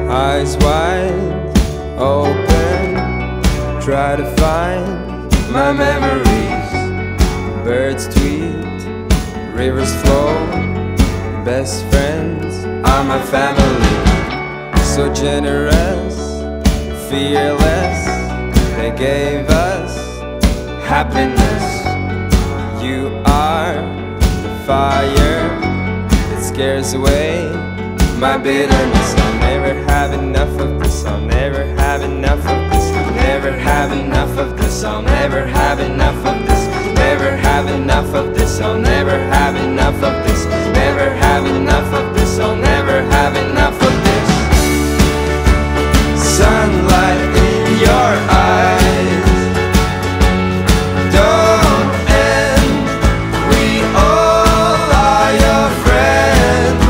Eyes wide open, try to find my memories. Birds tweet, rivers flow, best friends are my family. So generous, fearless, they gave us happiness. You are the fire that scares away my bitterness. I'll never have enough of this. I'll never have enough of this. I'll never have enough of this. I'll never have enough of this. Never have enough of this. I'll never have enough of this. Never have enough of this. I'll never have enough of this. Sunlight in your eyes don't end. We all are your friends.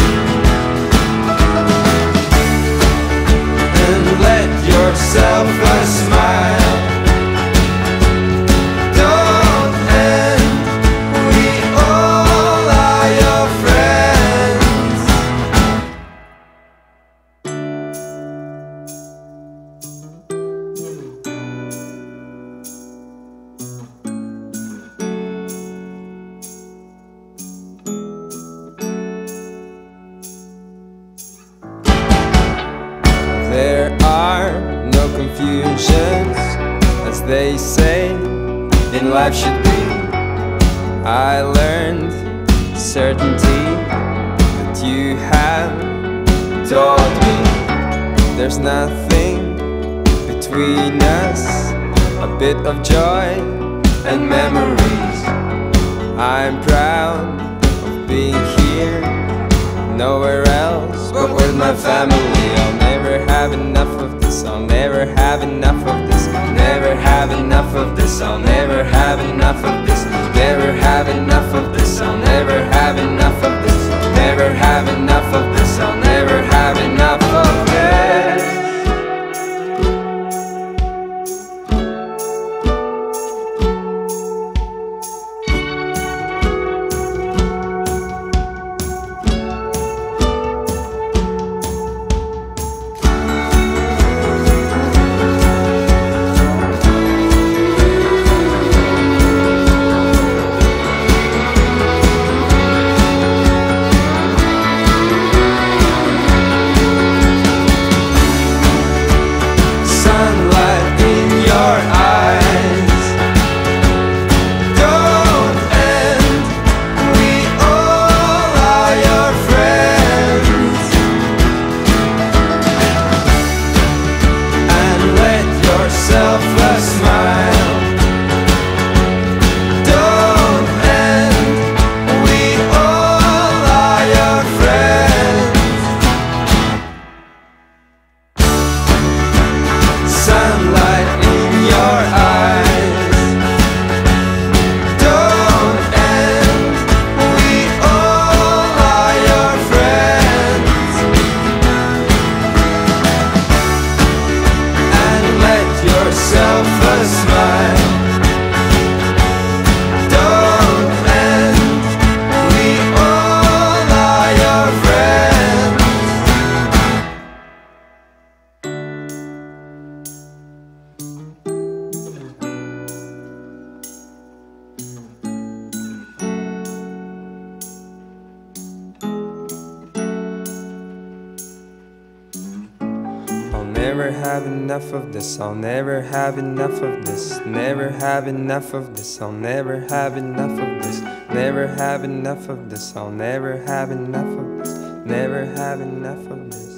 And let yourself a smile. Don't end. We all are your friends. There are no confusions, as they say in life should be. I learned certainty that you have taught me. There's nothing between us, a bit of joy and memories. I'm proud of being here, nowhere else but with my family. I'll never have enough of this. I'll never have enough of this. Never have enough of this. I'll never have enough of this. Never have enough of this. I'll never have enough of this. Never have enough of this. I'll never have enough of this. Never have enough of this. I'll never have enough of this. Never have enough of this. I'll never have enough of this. Never have enough of this. I'll never have enough of this. Never have enough of this.